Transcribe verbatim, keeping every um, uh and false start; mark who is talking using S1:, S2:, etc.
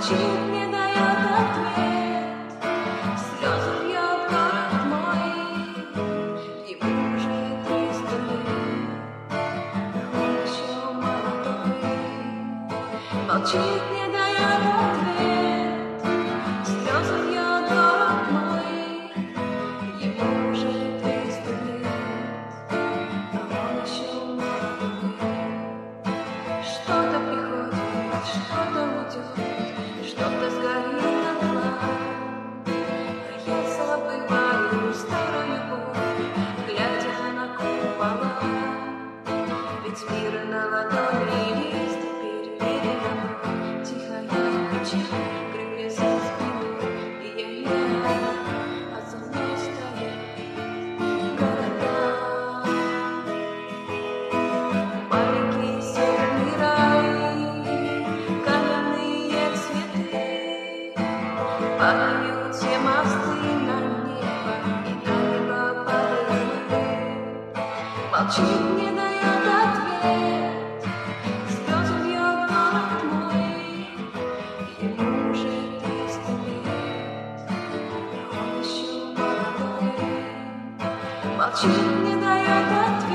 S1: Молчит, не дает ответ, слезы льет город мой. Ему уже триста лет, но он еще молодой. Молчит, не дает ответ, слезы льет город мой. Ему уже триста лет, но он еще молодой. Что-то приходит, что-то уйдет, что-то сгорит дотла. А я забываю старую боль, глядя на купола. Ведь мир на ладони весь теперь передо мной. Тихая печаль, крылья за спиной, и я не одна, а за мной стоят города. Маленький северный рай, каменные цветы, падают все мосты на небо, и на небо падаем мы. Молчит, не дает ответ, слезы льет город мой. Ему уже триста лет, но он еще молодой. Молчит, не дает ответ.